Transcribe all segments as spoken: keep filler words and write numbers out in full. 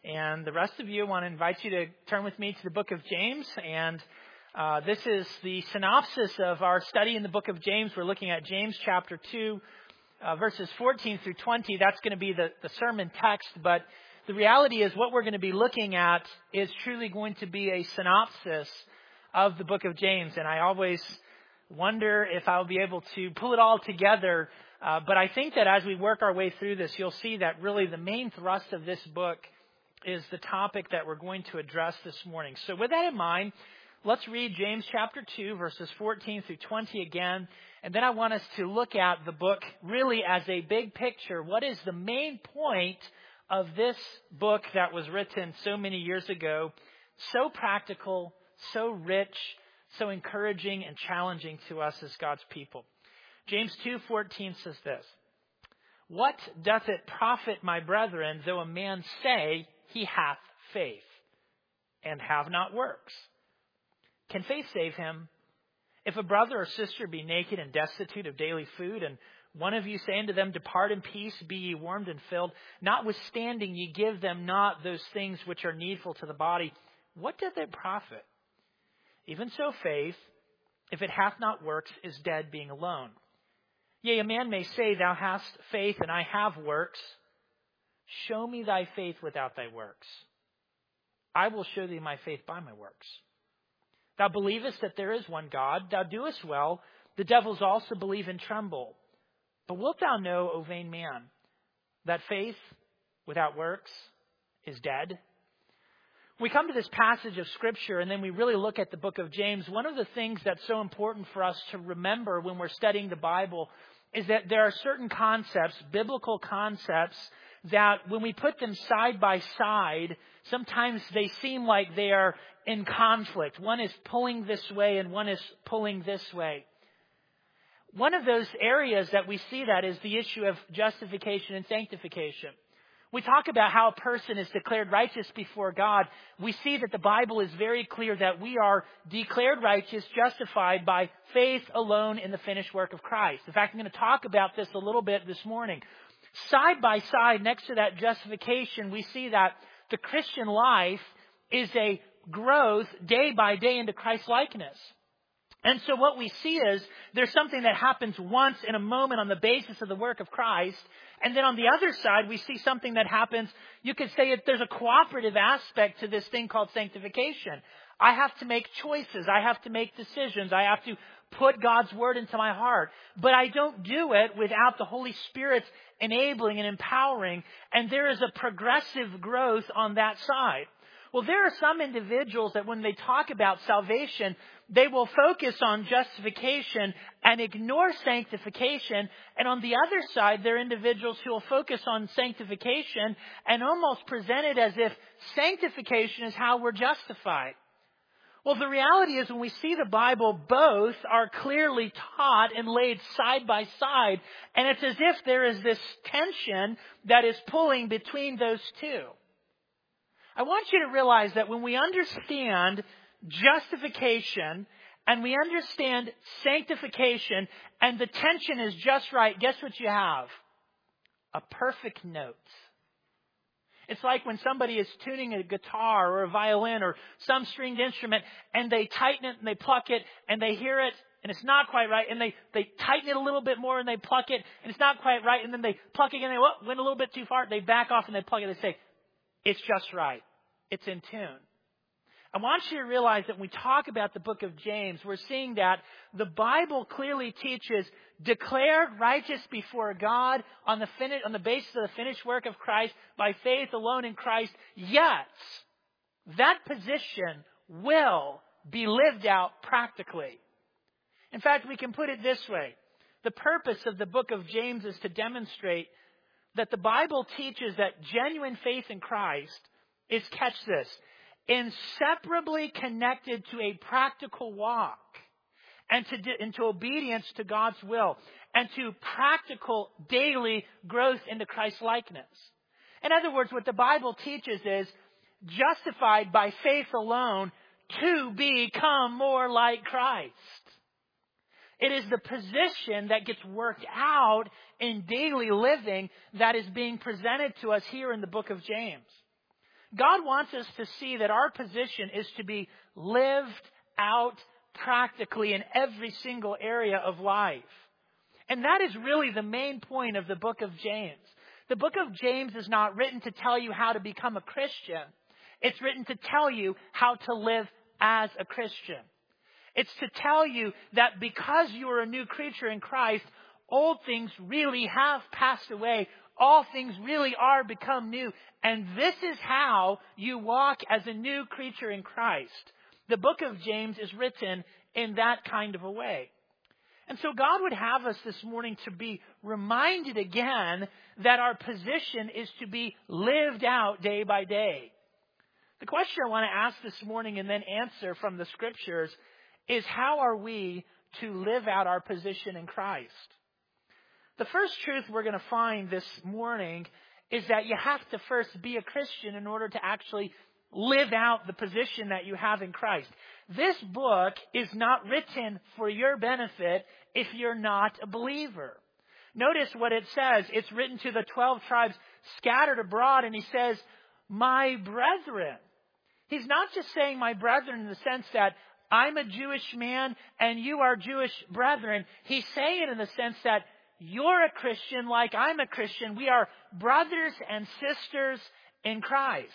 And the rest of you, I want to invite you to turn with me to the book of James. And uh, this is the synopsis of our study in the book of James. We're looking at James chapter two, uh, verses fourteen through twenty. That's going to be the, the sermon text. But the reality is what we're going to be looking at is truly going to be a synopsis of the book of James. And I always wonder if I'll be able to pull it all together. Uh, but I think that as we work our way through this, you'll see that really the main thrust of this book is the topic that we're going to address this morning. So with that in mind, let's read James chapter two, verses fourteen through twenty again. And then I want us to look at the book really as a big picture. What is the main point of this book that was written so many years ago? So practical, so rich, so encouraging and challenging to us as God's people. James two fourteen says this: "What doth it profit, my brethren, though a man say he hath faith, and have not works? Can faith save him? If a brother or sister be naked and destitute of daily food, and one of you say unto them, Depart in peace, be ye warmed and filled, notwithstanding ye give them not those things which are needful to the body, what doth it profit? Even so faith, if it hath not works, is dead, being alone. Yea, a man may say, Thou hast faith, and I have works. Show me thy faith without thy works. I will show thee my faith by my works. Thou believest that there is one God. Thou doest well. The devils also believe and tremble. But wilt thou know, O vain man, that faith without works is dead?" We come to this passage of Scripture and then we really look at the book of James. One of the things that's so important for us to remember when we're studying the Bible is that there are certain concepts, biblical concepts, that when we put them side by side, sometimes they seem like they are in conflict. One is pulling this way and one is pulling this way. One of those areas that we see that is the issue of justification and sanctification. We talk about how a person is declared righteous before God. We see that the Bible is very clear that we are declared righteous, justified by faith alone in the finished work of Christ. In fact, I'm going to talk about this a little bit this morning. Side by side, next to that justification, we see that the Christian life is a growth day by day into Christ's likeness. And so what we see is there's something that happens once in a moment on the basis of the work of Christ. And then on the other side, we see something that happens. You could say that there's a cooperative aspect to this thing called sanctification. I have to make choices. I have to make decisions. I have to put God's word into my heart. But I don't do it without the Holy Spirit enabling and empowering. And there is a progressive growth on that side. Well, there are some individuals that when they talk about salvation, they will focus on justification and ignore sanctification. And on the other side, there are individuals who will focus on sanctification and almost present it as if sanctification is how we're justified. Well, the reality is when we see the Bible, both are clearly taught and laid side by side. And it's as if there is this tension that is pulling between those two. I want you to realize that when we understand justification and we understand sanctification and the tension is just right, guess what you have? A perfect note. It's like when somebody is tuning a guitar or a violin or some stringed instrument and they tighten it and they pluck it and they hear it and it's not quite right and they, they tighten it a little bit more and they pluck it and it's not quite right and then they pluck it again and they oh, went a little bit too far. They back off and they plug it and they say, it's just right. It's in tune. I want you to realize that when we talk about the book of James, we're seeing that the Bible clearly teaches declared righteous before God on the fin- on the basis of the finished work of Christ by faith alone in Christ. Yet, that position will be lived out practically. In fact, we can put it this way. The purpose of the book of James is to demonstrate that the Bible teaches that genuine faith in Christ is, catch this, inseparably connected to a practical walk and to, into obedience to God's will and to practical daily growth into Christ's likeness. In other words, what the Bible teaches is justified by faith alone to become more like Christ. It is the position that gets worked out in daily living that is being presented to us here in the book of James. God wants us to see that our position is to be lived out practically in every single area of life. And that is really the main point of the book of James. The book of James is not written to tell you how to become a Christian. It's written to tell you how to live as a Christian. It's to tell you that because you are a new creature in Christ, old things really have passed away. All things really are become new. And this is how you walk as a new creature in Christ. The book of James is written in that kind of a way. And so God would have us this morning to be reminded again that our position is to be lived out day by day. The question I want to ask this morning and then answer from the scriptures is, how are we to live out our position in Christ? The first truth we're going to find this morning is that you have to first be a Christian in order to actually live out the position that you have in Christ. This book is not written for your benefit if you're not a believer. Notice what it says. It's written to the twelve tribes scattered abroad, and he says, my brethren. He's not just saying my brethren in the sense that I'm a Jewish man and you are Jewish brethren. He's saying it in the sense that you're a Christian like I'm a Christian. We are brothers and sisters in Christ.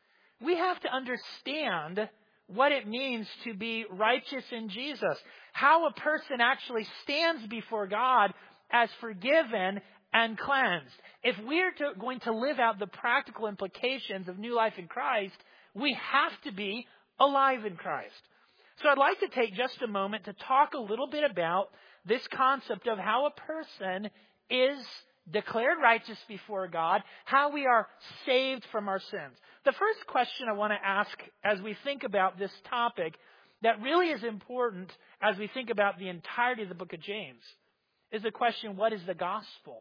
We have to understand what it means to be righteous in Jesus. How a person actually stands before God as forgiven and cleansed. If we're to, going to live out the practical implications of new life in Christ, we have to be alive in Christ. So I'd like to take just a moment to talk a little bit about this concept of how a person is declared righteous before God, how we are saved from our sins. The first question I want to ask as we think about this topic that really is important as we think about the entirety of the book of James is the question, what is the gospel?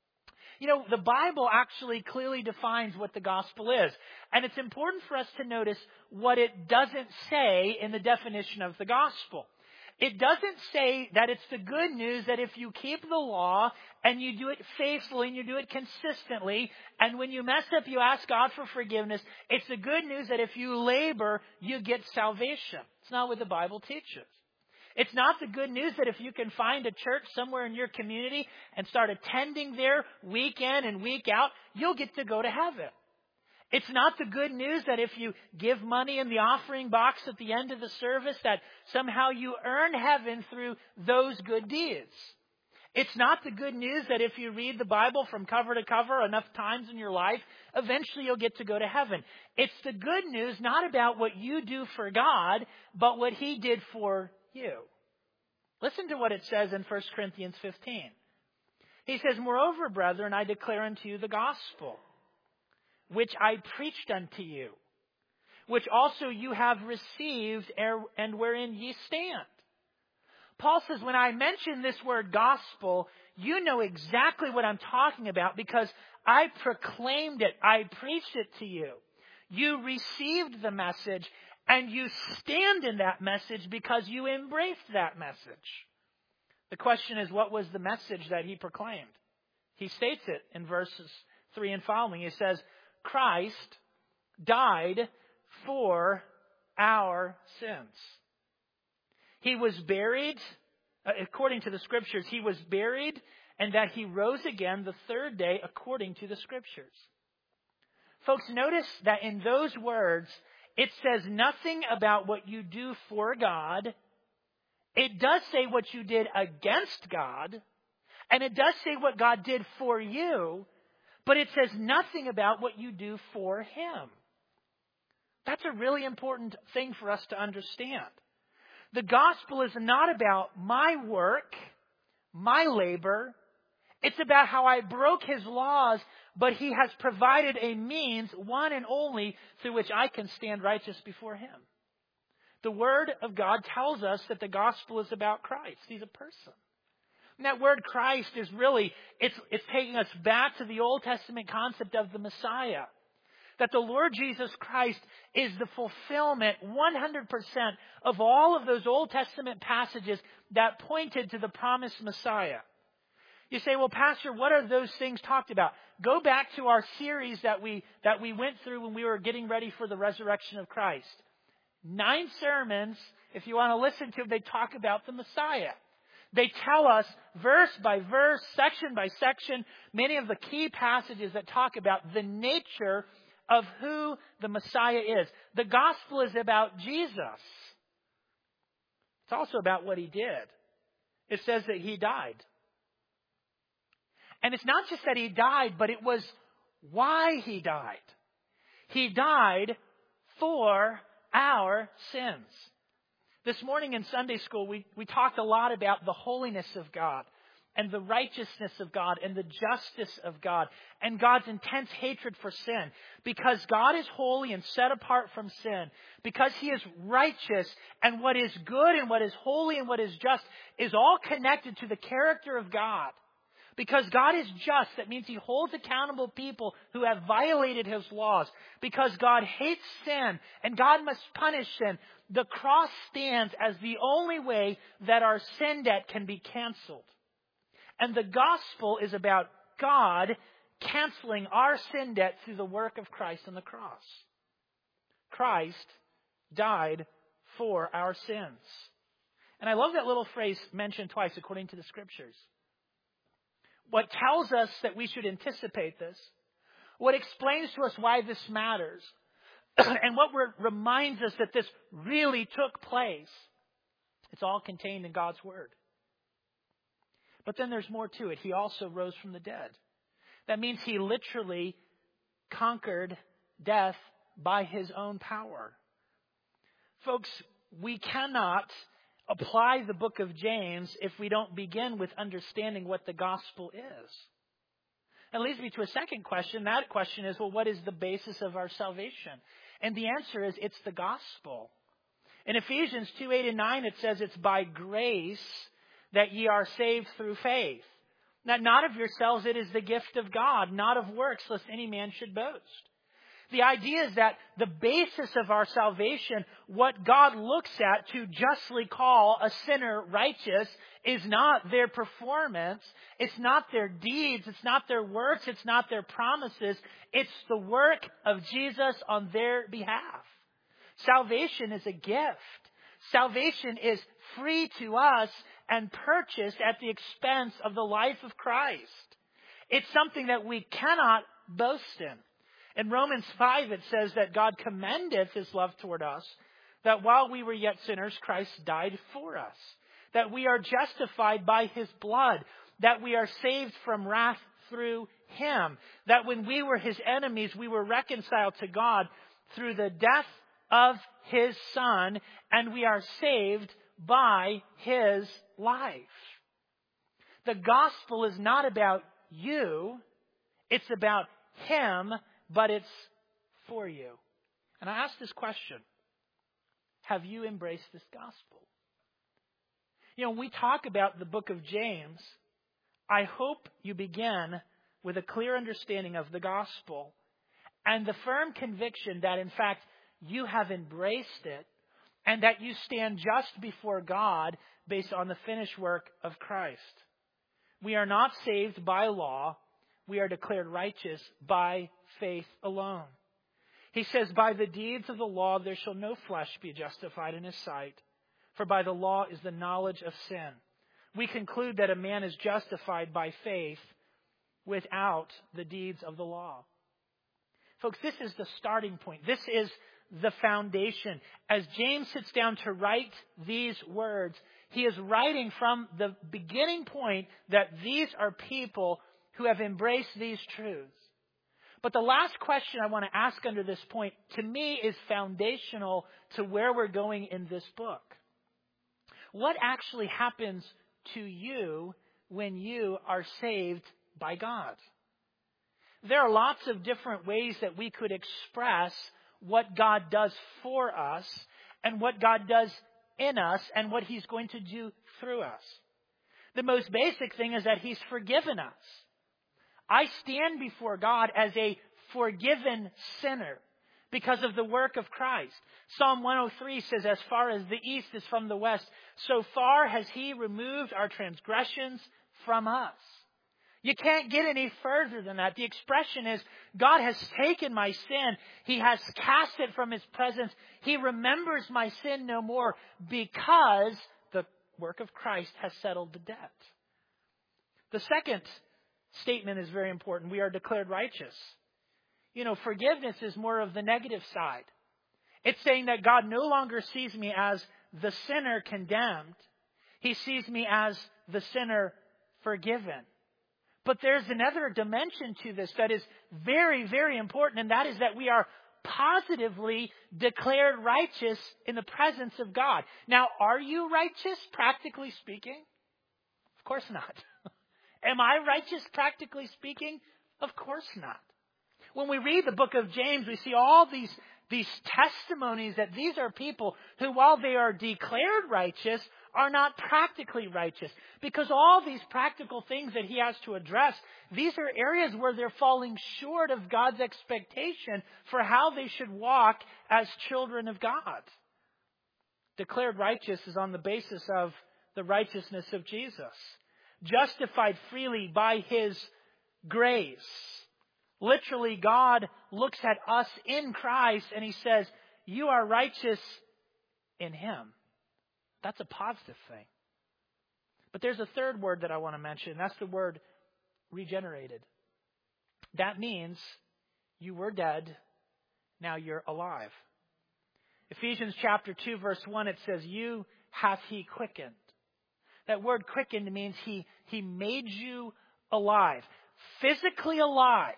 You know, the Bible actually clearly defines what the gospel is. And it's important for us to notice what it doesn't say in the definition of the gospel. It doesn't say that it's the good news that if you keep the law and you do it faithfully and you do it consistently, and when you mess up, you ask God for forgiveness, it's the good news that if you labor, you get salvation. It's not what the Bible teaches. It's not the good news that if you can find a church somewhere in your community and start attending there week in and week out, you'll get to go to heaven. It's not the good news that if you give money in the offering box at the end of the service that somehow you earn heaven through those good deeds. It's not the good news that if you read the Bible from cover to cover enough times in your life, eventually you'll get to go to heaven. It's the good news not about what you do for God, but what He did for you. Listen to what it says in First Corinthians fifteen. He says, moreover, brethren, I declare unto you the gospel, which I preached unto you, which also you have received, and wherein ye stand. Paul says, when I mention this word gospel, you know exactly what I'm talking about because I proclaimed it. I preached it to you. You received the message, and you stand in that message because you embraced that message. The question is, what was the message that he proclaimed? He states it in verses three and following. He says, Christ died for our sins. He was buried, according to the Scriptures, he was buried, and that he rose again the third day according to the Scriptures. Folks, notice that in those words, it says nothing about what you do for God. It does say what you did against God, and it does say what God did for you, but it says nothing about what you do for Him. That's a really important thing for us to understand. The gospel is not about my work, my labor. It's about how I broke His laws, but He has provided a means, one and only, through which I can stand righteous before Him. The Word of God tells us that the gospel is about Christ. He's a person. And that word Christ is really, it's, it's taking us back to the Old Testament concept of the Messiah. That the Lord Jesus Christ is the fulfillment, one hundred percent, of all of those Old Testament passages that pointed to the promised Messiah. You say, well, Pastor, what are those things talked about? go back to our series that we that we went through when we were getting ready for the resurrection of Christ. Nine sermons, if you want to listen to them, they talk about the Messiah. They tell us verse by verse, section by section, many of the key passages that talk about the nature of who the Messiah is. The gospel is about Jesus. It's also about what he did. It says that he died. And it's not just that he died, but it was why he died. He died for our sins. This morning in Sunday school, we, we talked a lot about the holiness of God and the righteousness of God and the justice of God and God's intense hatred for sin. Because God is holy and set apart from sin, because he is righteous, and what is good and what is holy and what is just is all connected to the character of God. Because God is just, that means he holds accountable people who have violated his laws. Because God hates sin and God must punish sin, the cross stands as the only way that our sin debt can be canceled. And the gospel is about God canceling our sin debt through the work of Christ on the cross. Christ died for our sins. And I love that little phrase mentioned twice according to the scriptures. What tells us that we should anticipate this, what explains to us why this matters, and what reminds us that this really took place, it's all contained in God's Word. But then there's more to it. He also rose from the dead. That means he literally conquered death by his own power. Folks, we cannot apply the book of James if we don't begin with understanding what the gospel is. That leads me to a second question. That question is, well, what is the basis of our salvation? And the answer is, it's the gospel. In Ephesians two, eight and nine, it says it's by grace that ye are saved through faith. Now, not of yourselves, it is the gift of God, not of works, lest any man should boast. The idea is that the basis of our salvation, what God looks at to justly call a sinner righteous, is not their performance, it's not their deeds, it's not their works, it's not their promises, it's the work of Jesus on their behalf. Salvation is a gift. Salvation is free to us and purchased at the expense of the life of Christ. It's something that we cannot boast in. In Romans five, it says that God commendeth his love toward us, that while we were yet sinners, Christ died for us. That we are justified by his blood. That we are saved from wrath through him. That when we were his enemies, we were reconciled to God through the death of his Son, and we are saved by his life. The gospel is not about you, it's about him, but it's for you. And I ask this question: have you embraced this gospel? You know, when we talk about the book of James, I hope you begin with a clear understanding of the gospel and the firm conviction that, in fact, you have embraced it and that you stand just before God based on the finished work of Christ. We are not saved by law. We are declared righteous by faith alone. He says, by the deeds of the law there shall no flesh be justified in his sight, for by the law is the knowledge of sin. We conclude that a man is justified by faith without the deeds of the law. Folks, this is the starting point. This is the foundation. As James sits down to write these words, he is writing from the beginning point that these are people who have embraced these truths. But the last question I want to ask under this point, to me, is foundational to where we're going in this book. What actually happens to you when you are saved by God? There are lots of different ways that we could express what God does for us and what God does in us and what he's going to do through us. The most basic thing is that he's forgiven us. I stand before God as a forgiven sinner because of the work of Christ. Psalm one oh three says, as far as the east is from the west, so far has he removed our transgressions from us. You can't get any further than that. The expression is, God has taken my sin. He has cast it from His presence. He remembers my sin no more because the work of Christ has settled the debt. The second statement is very important. We are declared righteous. You know, forgiveness is more of the negative side. It's saying that God no longer sees me as the sinner condemned. He sees me as the sinner forgiven. But there's another dimension to this that is very, very important, and that is that we are positively declared righteous in the presence of God. Now, are you righteous, practically speaking? Of course not. Am I righteous, practically speaking? Of course not. When we read the book of James, we see all these, these testimonies that these are people who, while they are declared righteous, are not practically righteous. Because all these practical things that he has to address, these are areas where they're falling short of God's expectation for how they should walk as children of God. Declared righteous is on the basis of the righteousness of Jesus. Justified freely by His grace. Literally, God looks at us in Christ and He says, you are righteous in Him. That's a positive thing. But there's a third word that I want to mention. That's the word regenerated. That means you were dead, now you're alive. Ephesians chapter two, verse one, it says, you hath He quickened. That word quickened means He, he made you alive. Physically alive.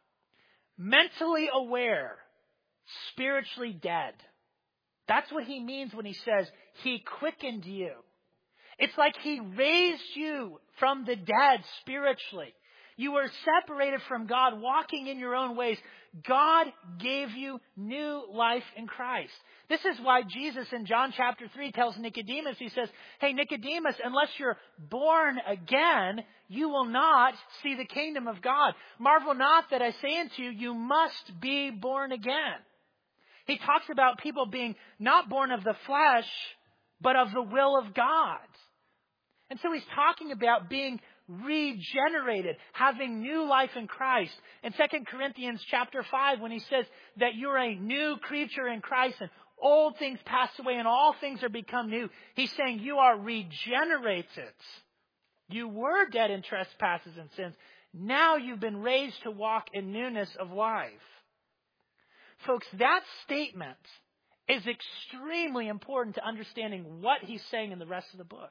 Mentally aware. Spiritually dead. That's what He means when He says He quickened you. It's like He raised you from the dead spiritually. You were separated from God, walking in your own ways. God gave you new life in Christ. This is why Jesus in John chapter three tells Nicodemus, He says, hey, Nicodemus, unless you're born again, you will not see the kingdom of God. Marvel not that I say unto you, you must be born again. He talks about people being not born of the flesh, but of the will of God. And so He's talking about being regenerated, having new life in Christ. In Second Corinthians chapter five, when he says that you're a new creature in Christ and old things pass away and all things are become new, He's saying you are regenerated. You were dead in trespasses and sins. Now you've been raised to walk in newness of life. Folks, that statement is extremely important to understanding what he's saying in the rest of the book.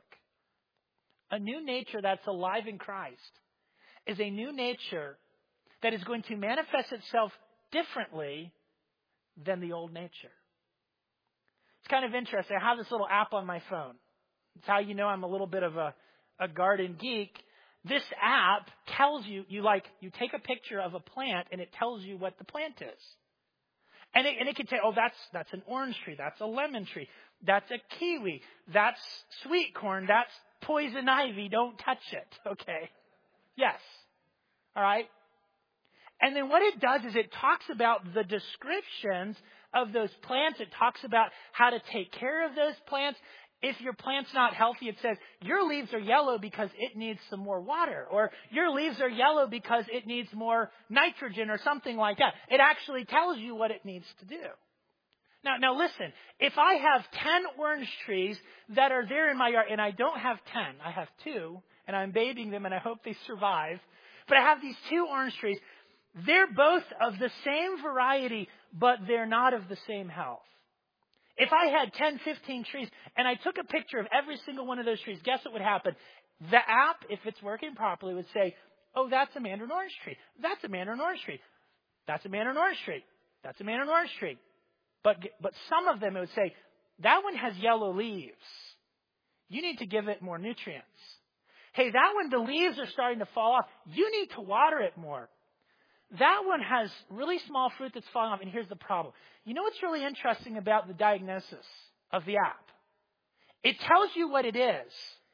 A new nature that's alive in Christ is a new nature that is going to manifest itself differently than the old nature. It's kind of interesting. I have this little app on my phone. It's how you know I'm a little bit of a, a garden geek. This app tells you, you like, you take a picture of a plant and it tells you what the plant is. And it, and it can say, oh, that's that's an orange tree. That's a lemon tree. That's a kiwi. That's sweet corn. That's poison ivy. Don't touch it. Okay. Yes. All right. And then what it does is it talks about the descriptions of those plants. It talks about how to take care of those plants. If your plant's not healthy, it says your leaves are yellow because it needs some more water, or your leaves are yellow because it needs more nitrogen or something like that. It actually tells you what it needs to do. Now, now listen, if I have ten orange trees that are there in my yard, and I don't have ten, I have two, and I'm babying them and I hope they survive, but I have these two orange trees, they're both of the same variety, but they're not of the same health. If I had ten, fifteen trees and I took a picture of every single one of those trees, guess what would happen? The app, if it's working properly, would say, oh, that's a mandarin orange tree. That's a mandarin orange tree. That's a mandarin orange tree. That's a mandarin orange tree. But, but some of them, it would say, that one has yellow leaves. You need to give it more nutrients. Hey, that one, the leaves are starting to fall off. You need to water it more. That one has really small fruit that's falling off, and here's the problem. You know what's really interesting about the diagnosis of the app? It tells you what it is,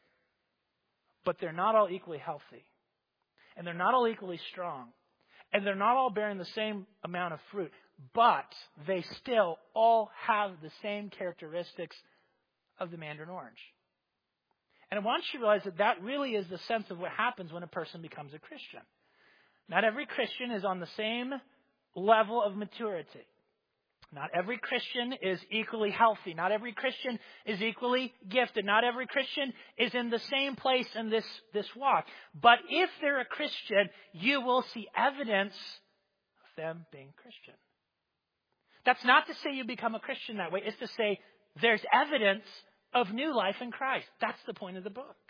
but they're not all equally healthy, and they're not all equally strong, and they're not all bearing the same amount of fruit, but they still all have the same characteristics of the mandarin orange. And I want you to realize that that really is the sense of what happens when a person becomes a Christian. Not every Christian is on the same level of maturity. Not every Christian is equally healthy. Not every Christian is equally gifted. Not every Christian is in the same place in this, this walk. But if they're a Christian, you will see evidence of them being Christian. That's not to say you become a Christian that way. It's to say there's evidence of new life in Christ. That's the point of the book.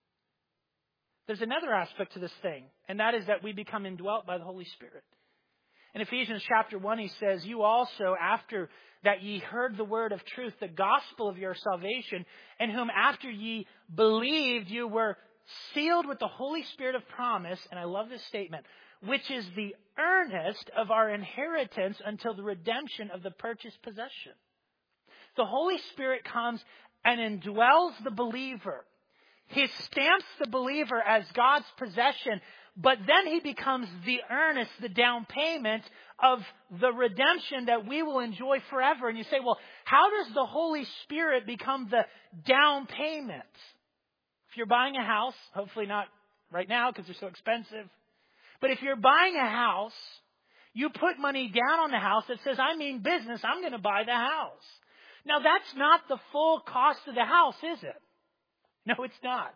There's another aspect to this thing, and that is that we become indwelt by the Holy Spirit. In Ephesians chapter one, he says, you also, after that ye heard the word of truth, the gospel of your salvation, in whom after ye believed, you were sealed with the Holy Spirit of promise, and I love this statement, which is the earnest of our inheritance until the redemption of the purchased possession. The Holy Spirit comes and indwells the believer. He stamps the believer as God's possession, but then he becomes the earnest, the down payment of the redemption that we will enjoy forever. And you say, well, how does the Holy Spirit become the down payment? If you're buying a house, hopefully not right now because they're so expensive, but if you're buying a house, you put money down on the house that says, I mean business, I'm going to buy the house. Now, that's not the full cost of the house, is it? No, it's not.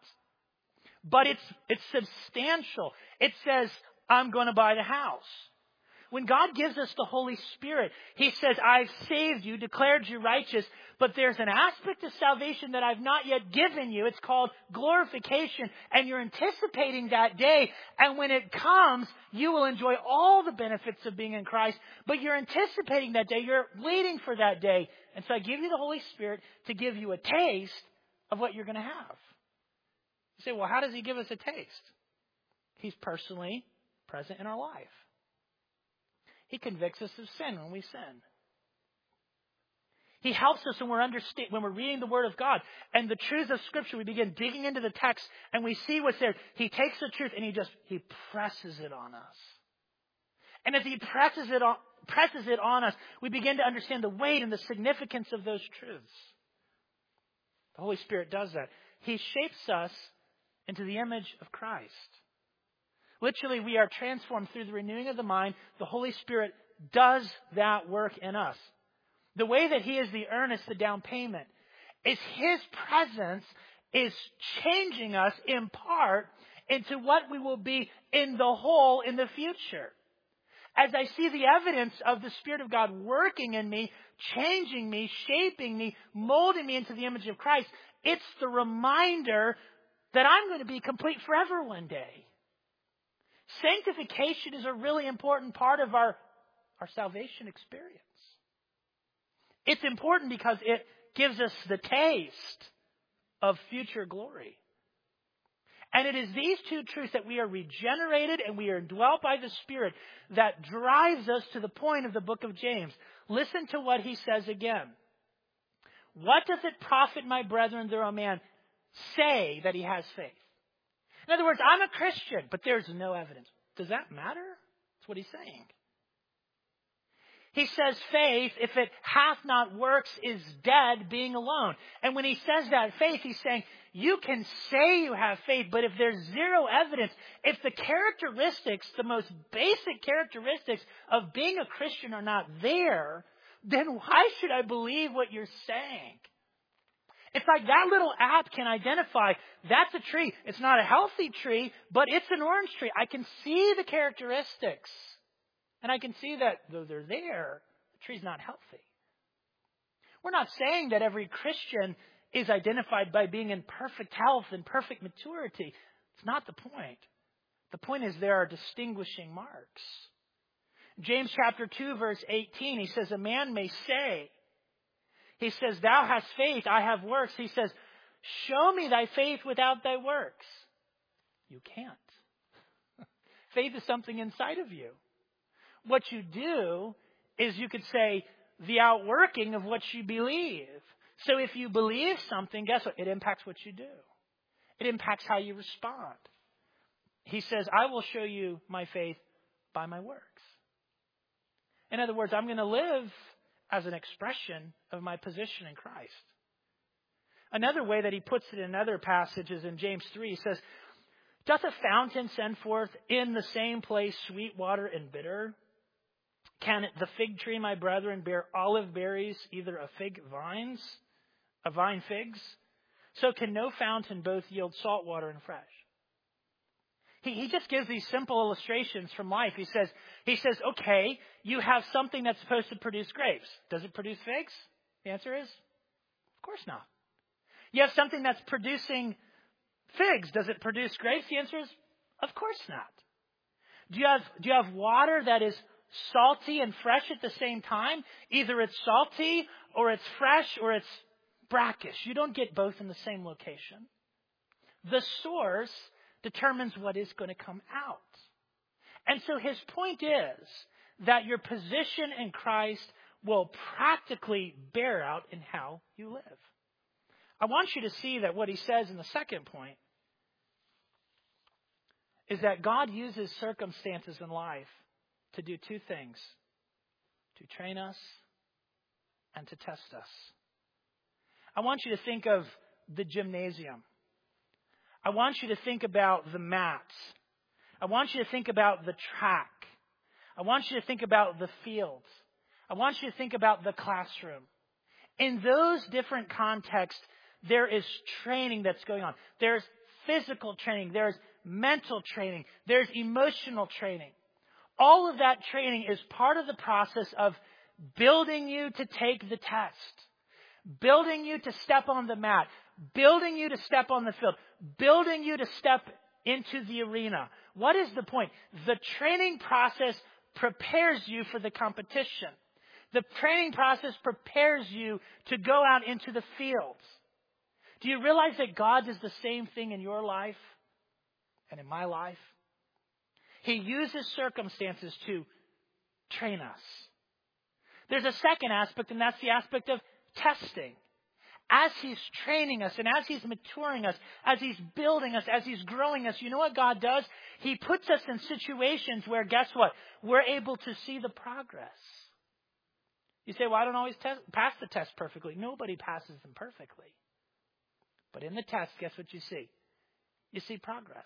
But it's it's substantial. It says, I'm going to buy the house. When God gives us the Holy Spirit, He says, I've saved you, declared you righteous, but there's an aspect of salvation that I've not yet given you. It's called glorification, and you're anticipating that day. And when it comes, you will enjoy all the benefits of being in Christ, but you're anticipating that day. You're waiting for that day. And so I give you the Holy Spirit to give you a taste of what you're going to have. You say, well, how does He give us a taste? He's personally present in our life. He convicts us of sin when we sin. He helps us when we're understand, when we're reading the Word of God and the truths of Scripture. We begin digging into the text and we see what's there. He takes the truth and He just He presses it on us. And as He presses it on, presses it on us, we begin to understand the weight and the significance of those truths. The Holy Spirit does that. He shapes us into the image of Christ. Literally, we are transformed through the renewing of the mind. The Holy Spirit does that work in us. The way that He is the earnest, the down payment, is His presence is changing us in part into what we will be in the whole in the future. As I see the evidence of the Spirit of God working in me, changing me, shaping me, molding me into the image of Christ, it's the reminder that I'm going to be complete forever one day. Sanctification is a really important part of our, our salvation experience. It's important because it gives us the taste of future glory. And it is these two truths, that we are regenerated and we are indwelt by the Spirit, that drives us to the point of the book of James. Listen to what he says again. What doth it profit, my brethren, though a man say that he has faith? In other words, I'm a Christian, but there's no evidence. Does that matter? That's what he's saying. He says faith, if it hath not works, is dead, being alone. And when he says that faith, he's saying you can say you have faith, but if there's zero evidence, if the characteristics, the most basic characteristics of being a Christian are not there, then why should I believe what you're saying? It's like that little app can identify that's a tree. It's not a healthy tree, but it's an orange tree. I can see the characteristics. And I can see that though they're there, the tree's not healthy. We're not saying that every Christian is identified by being in perfect health and perfect maturity. It's not the point. The point is there are distinguishing marks. James chapter two, verse eighteen, he says, a man may say, he says, thou hast faith, I have works. He says, show me thy faith without thy works. You can't. Faith is something inside of you. What you do is you could say the outworking of what you believe. So if you believe something, guess what? It impacts what you do. It impacts how you respond. He says, I will show you my faith by my works. In other words, I'm going to live as an expression of my position in Christ. Another way that he puts it in other passages in James three, he says, doth a fountain send forth in the same place sweet water and bitter? Can it, the fig tree, my brethren, bear olive berries, either of fig vines, of vine figs? So can no fountain both yield salt water and fresh. He, he just gives these simple illustrations from life. He says, he says, okay, you have something that's supposed to produce grapes. Does it produce figs? The answer is, of course not. You have something that's producing figs. Does it produce grapes? The answer is, of course not. Do you have, do you have water that is salty and fresh at the same time? Either it's salty or it's fresh or it's brackish. You don't get both in the same location. The source determines what is going to come out. And so his point is that your position in Christ will practically bear out in how you live. I want you to see that what he says in the second point is that God uses circumstances in life to do two things: to train us and to test us. I want you to think of the gymnasium. I want you to think about the mats. I want you to think about the track. I want you to think about the fields. I want you to think about the classroom. In those different contexts, there is training that's going on. There's physical training. There's mental training. There's emotional training. All of that training is part of the process of building you to take the test, building you to step on the mat, building you to step on the field, building you to step into the arena. What is the point? The training process prepares you for the competition. The training process prepares you to go out into the fields. Do you realize that God does the same thing in your life and in my life? He uses circumstances to train us. There's a second aspect, and that's the aspect of testing. As He's training us and as He's maturing us, as He's building us, as He's growing us, you know what God does? He puts us in situations where, guess what? We're able to see the progress. You say, well, I don't always test, pass the test perfectly. Nobody passes them perfectly. But in the test, guess what you see? You see progress.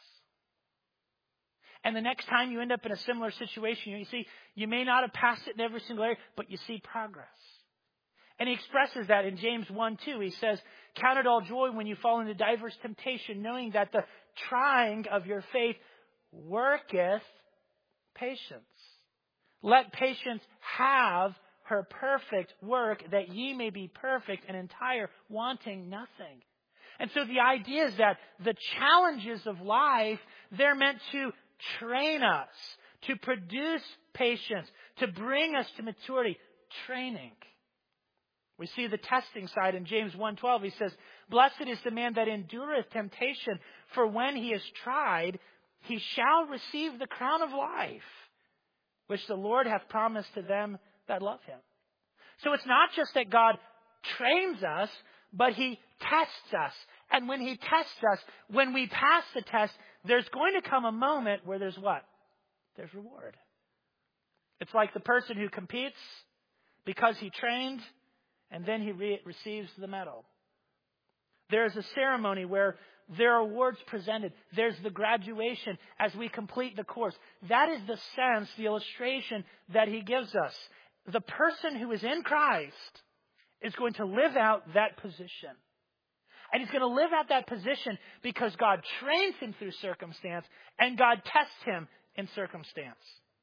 And the next time you end up in a similar situation, you see, you may not have passed it in every single area, but you see progress. And he expresses that in James one two. He says, count it all joy when you fall into diverse temptation, knowing that the trying of your faith worketh patience. Let patience have her perfect work, that ye may be perfect and entire, wanting nothing. And so the idea is that the challenges of life, they're meant to train us, to produce patience, to bring us to maturity. Training. We see the testing side in James one twelve. He says, blessed is the man that endureth temptation, for when he is tried, he shall receive the crown of life, which the Lord hath promised to them that love Him. So it's not just that God trains us, but He tests us. And when He tests us, when we pass the test, there's going to come a moment where there's what? There's reward. It's like the person who competes because he trained, and then he re- receives the medal. There's a ceremony where there are awards presented. There's the graduation as we complete the course. That is the sense, the illustration that he gives us. The person who is in Christ is going to live out that position. And he's going to live out that position because God trains him through circumstance and God tests him in circumstance.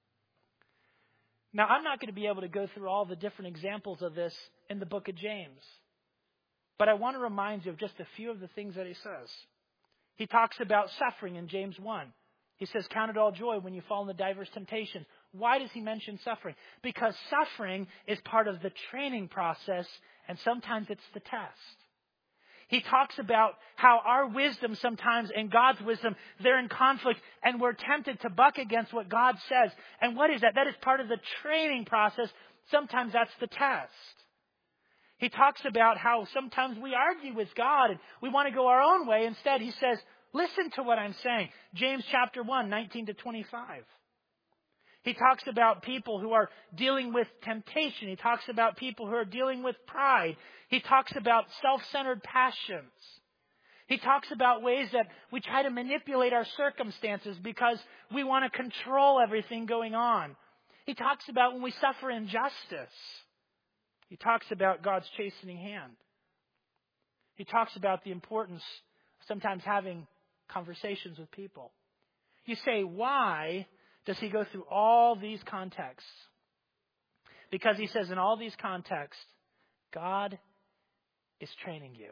Now, I'm not going to be able to go through all the different examples of this in the book of James. But I want to remind you of just a few of the things that he says. He talks about suffering in James one. He says, count it all joy when you fall into diverse temptations. Why does he mention suffering? Because suffering is part of the training process, and sometimes it's the test. He talks about how our wisdom sometimes and God's wisdom, they're in conflict, and we're tempted to buck against what God says. And what is that? That is part of the training process. Sometimes that's the test. He talks about how sometimes we argue with God and we want to go our own way. Instead, he says, listen to what I'm saying. James chapter one, nineteen to twenty-five. He talks about people who are dealing with temptation. He talks about people who are dealing with pride. He talks about self-centered passions. He talks about ways that we try to manipulate our circumstances because we want to control everything going on. He talks about when we suffer injustice. He talks about God's chastening hand. He talks about the importance of sometimes having conversations with people. You say, why does he go through all these contexts? Because he says in all these contexts, God is training you.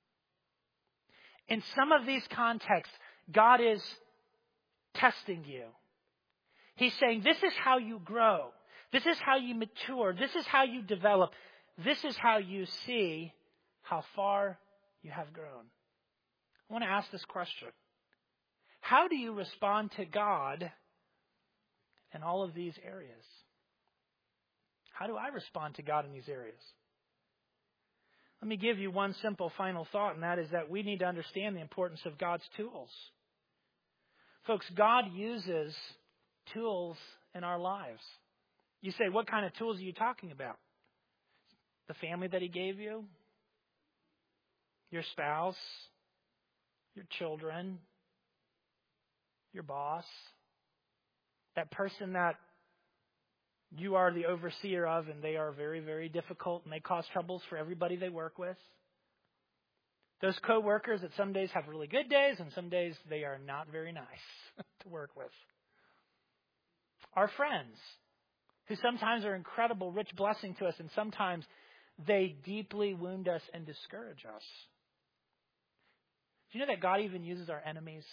In some of these contexts, God is testing you. He's saying, this is how you grow. This is how you mature. This is how you develop. This is how you see how far you have grown. I want to ask this question. How do you respond to God in all of these areas? How do I respond to God in these areas? Let me give you one simple final thought, and that is that we need to understand the importance of God's tools. Folks, God uses tools in our lives. You say, what kind of tools are you talking about? The family that He gave you? Your spouse? Your children? Your boss? That person that you are the overseer of, and they are very, very difficult, and they cause troubles for everybody they work with. Those co-workers that some days have really good days, and some days they are not very nice to work with. Our friends, who sometimes are incredible, rich blessing to us, and sometimes they deeply wound us and discourage us. Do you know that God even uses our enemies?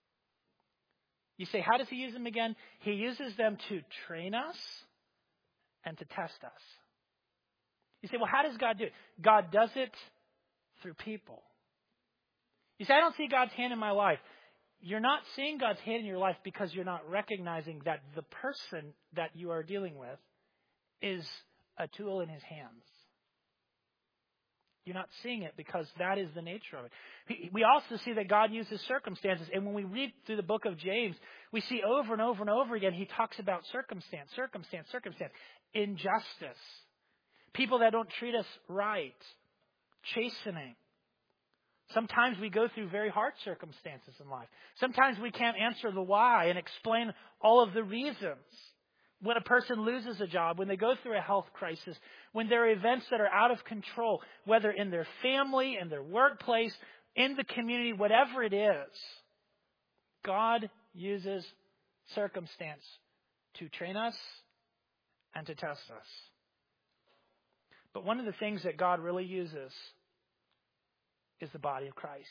You say, how does He use them again? He uses them to train us and to test us. You say, well, how does God do it? God does it through people. You say, I don't see God's hand in my life. You're not seeing God's hand in your life because you're not recognizing that the person that you are dealing with is a tool in His hands. You're not seeing it because that is the nature of it. We also see that God uses circumstances. And when we read through the book of James, we see over and over and over again, he talks about circumstance, circumstance, circumstance, injustice, people that don't treat us right, chastening. Sometimes we go through very hard circumstances in life. Sometimes we can't answer the why and explain all of the reasons. When a person loses a job, when they go through a health crisis, when there are events that are out of control, whether in their family, in their workplace, in the community, whatever it is, God uses circumstance to train us and to test us. But one of the things that God really uses is the body of Christ.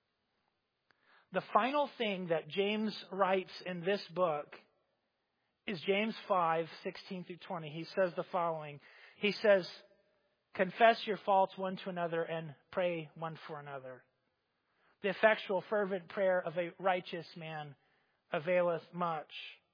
The final thing that James writes in this book is James five, sixteen through twenty. He says the following. He says, confess your faults one to another and pray one for another. The effectual, fervent prayer of a righteous man availeth much.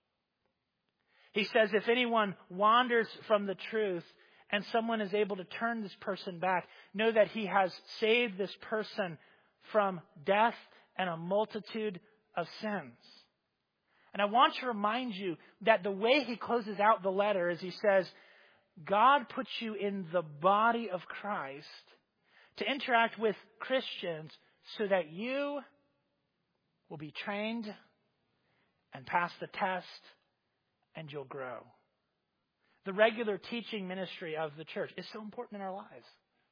He says, if anyone wanders from the truth and someone is able to turn this person back, know that he has saved this person from death and a multitude of sins. And I want to remind you that the way he closes out the letter is he says, God puts you in the body of Christ to interact with Christians so that you will be trained and pass the test and you'll grow. The regular teaching ministry of the church is so important in our lives.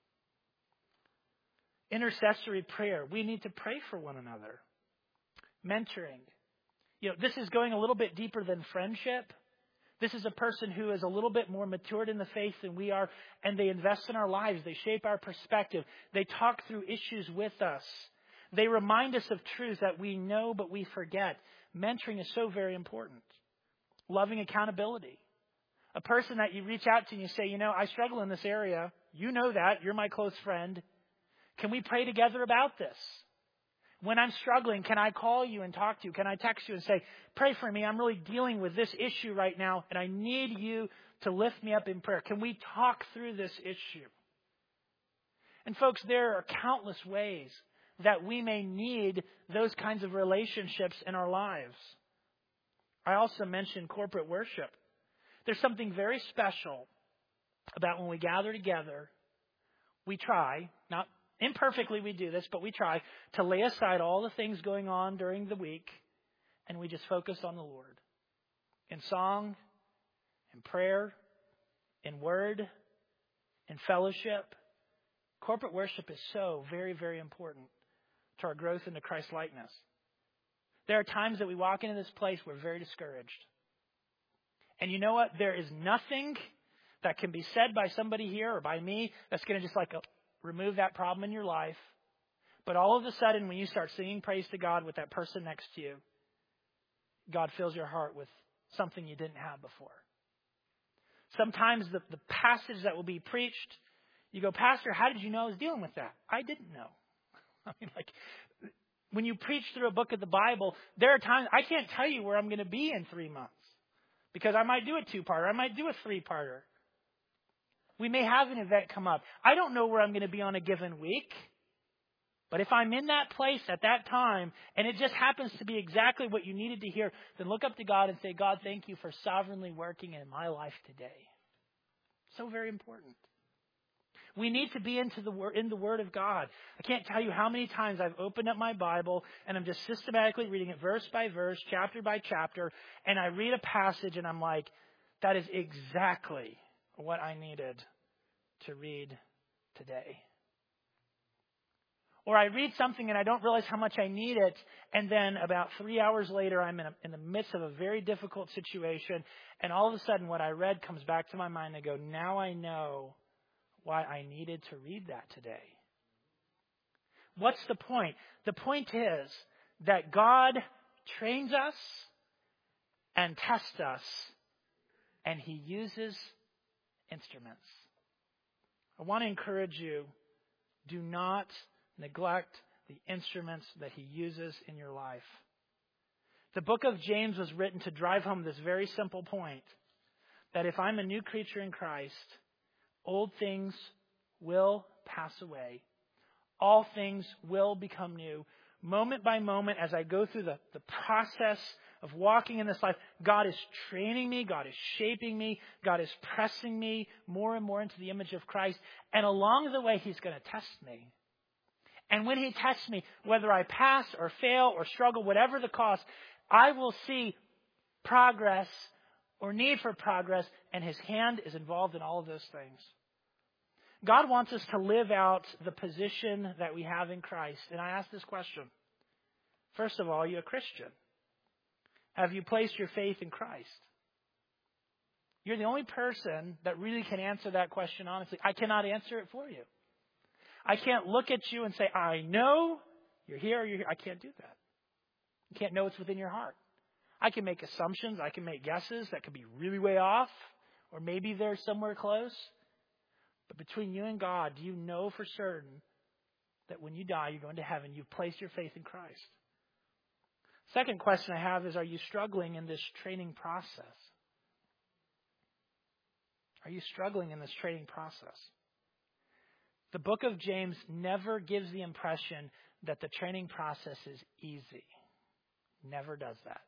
Intercessory prayer. We need to pray for one another. Mentoring. You know, this is going a little bit deeper than friendship. This is a person who is a little bit more matured in the faith than we are, and they invest in our lives. They shape our perspective. They talk through issues with us. They remind us of truths that we know but we forget. Mentoring is so very important. Loving accountability. A person that you reach out to and you say, you know, I struggle in this area. You know that. You're my close friend. Can we pray together about this? When I'm struggling, can I call you and talk to you? Can I text you and say, pray for me? I'm really dealing with this issue right now, and I need you to lift me up in prayer. Can we talk through this issue? And folks, there are countless ways that we may need those kinds of relationships in our lives. I also mentioned corporate worship. There's something very special about when we gather together, we try, not imperfectly we do this, but we try to lay aside all the things going on during the week, and we just focus on the Lord. In song, in prayer, in word, in fellowship. Corporate worship is so very, very important to our growth into Christ-likeness. There are times that we walk into this place, we're very discouraged. And you know what? There is nothing that can be said by somebody here or by me that's going to just like remove that problem in your life. But all of a sudden, when you start singing praise to God with that person next to you, God fills your heart with something you didn't have before. Sometimes the, the passage that will be preached, you go, Pastor, how did you know I was dealing with that? I didn't know. I mean, like, when you preach through a book of the Bible, there are times I can't tell you where I'm going to be in three months because I might do a two-parter. I might do a three-parter. We may have an event come up. I don't know where I'm going to be on a given week. But if I'm in that place at that time, and it just happens to be exactly what you needed to hear, then look up to God and say, God, thank you for sovereignly working in my life today. So very important. We need to be into the word, in the Word of God. I can't tell you how many times I've opened up my Bible and I'm just systematically reading it verse by verse, chapter by chapter, and I read a passage and I'm like, that is exactly what I needed to read today. Or I read something and I don't realize how much I need it, and then about three hours later I'm in, a, in the midst of a very difficult situation, and all of a sudden what I read comes back to my mind and I go, now I know why I needed to read that today. What's the point? The point is that God trains us and tests us, and He uses instruments. I want to encourage you, do not neglect the instruments that He uses in your life. The book of James was written to drive home this very simple point, that if I'm a new creature in Christ, old things will pass away. All things will become new. Moment by moment, as I go through the, the process of walking in this life, God is training me, God is shaping me, God is pressing me more and more into the image of Christ. And along the way, He's going to test me. And when He tests me, whether I pass or fail or struggle, whatever the cost, I will see progress or need for progress, and His hand is involved in all of those things. God wants us to live out the position that we have in Christ. And I ask this question. First of all, are you a Christian? Have you placed your faith in Christ? You're the only person that really can answer that question honestly. I cannot answer it for you. I can't look at you and say, I know you're here or you're here. I can't do that. You can't know what's within your heart. I can make assumptions. I can make guesses that could be really way off, or maybe they're somewhere close. But between you and God, do you know for certain that when you die, you're going to heaven? You've placed your faith in Christ. Second question I have is, are you struggling in this training process? Are you struggling in this training process? The book of James never gives the impression that the training process is easy. Never does that.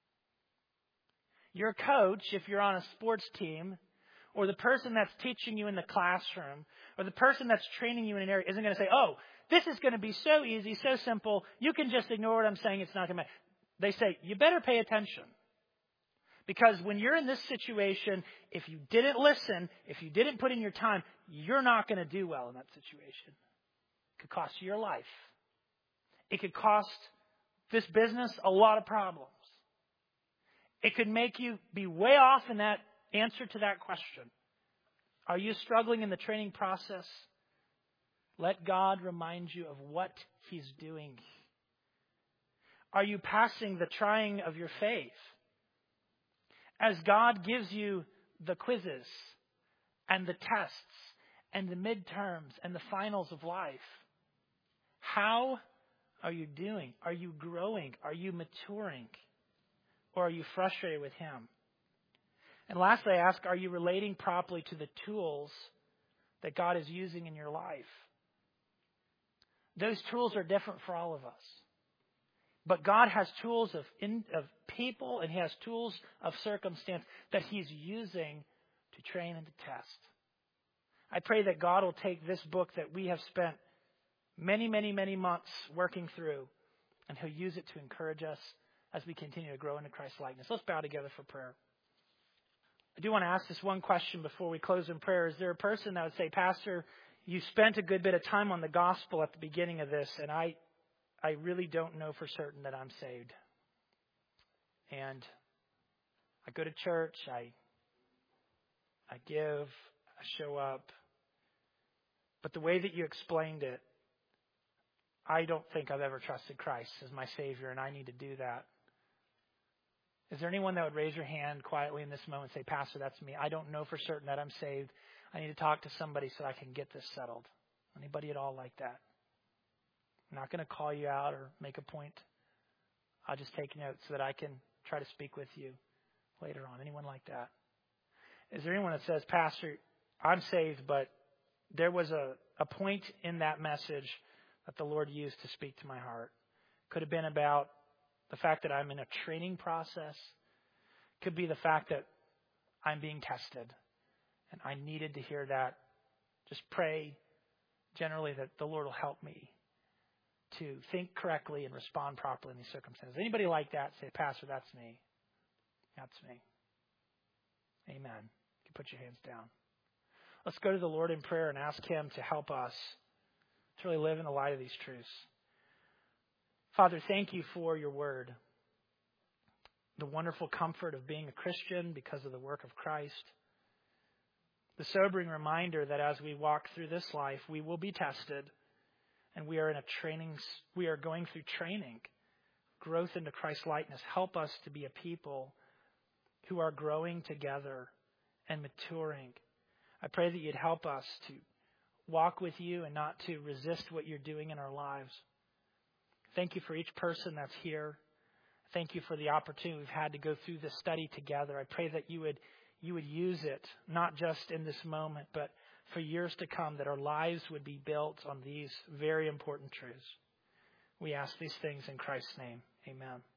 Your coach, if you're on a sports team, or the person that's teaching you in the classroom, or the person that's training you in an area isn't going to say, oh, this is going to be so easy, so simple, you can just ignore what I'm saying, it's not going to matter. They say, you better pay attention. Because when you're in this situation, if you didn't listen, if you didn't put in your time, you're not going to do well in that situation. It could cost you your life. It could cost this business a lot of problems. It could make you be way off in that answer to that question. Are you struggling in the training process? Let God remind you of what He's doing. Are you passing the trying of your faith? As God gives you the quizzes and the tests and the midterms and the finals of life, how are you doing? Are you growing? Are you maturing? Or are you frustrated with Him? And lastly, I ask, are you relating properly to the tools that God is using in your life? Those tools are different for all of us. But God has tools of, in, of people, and He has tools of circumstance that He's using to train and to test. I pray that God will take this book that we have spent many, many, many months working through, and He'll use it to encourage us as we continue to grow into Christ's likeness. Let's bow together for prayer. I do want to ask this one question before we close in prayer. Is there a person that would say, Pastor, you spent a good bit of time on the gospel at the beginning of this, and I I really don't know for certain that I'm saved. And I go to church, I I give, I show up. But the way that you explained it, I don't think I've ever trusted Christ as my Savior, and I need to do that. Is there anyone that would raise your hand quietly in this moment and say, Pastor, that's me. I don't know for certain that I'm saved. I need to talk to somebody so I can get this settled. Anybody at all like that? I'm not going to call you out or make a point. I'll just take notes so that I can try to speak with you later on. Anyone like that? Is there anyone that says, Pastor, I'm saved, but there was a, a point in that message that the Lord used to speak to my heart? Could have been about the fact that I'm in a training process. Could be the fact that I'm being tested. And I needed to hear that. Just pray generally that the Lord will help me to think correctly and respond properly in these circumstances. Anybody like that? Say, Pastor, that's me. That's me. Amen. You can put your hands down. Let's go to the Lord in prayer and ask Him to help us to really live in the light of these truths. Father, thank you for your word. The wonderful comfort of being a Christian because of the work of Christ. The sobering reminder that as we walk through this life, we will be tested. And we are in a training, we are going through training, growth into Christ's likeness. Help us to be a people who are growing together and maturing. I pray that you'd help us to walk with you and not to resist what you're doing in our lives. Thank you for each person that's here. Thank you for the opportunity we've had to go through this study together. I pray that you would you would use it, not just in this moment, but for years to come, that our lives would be built on these very important truths. We ask these things in Christ's name. Amen.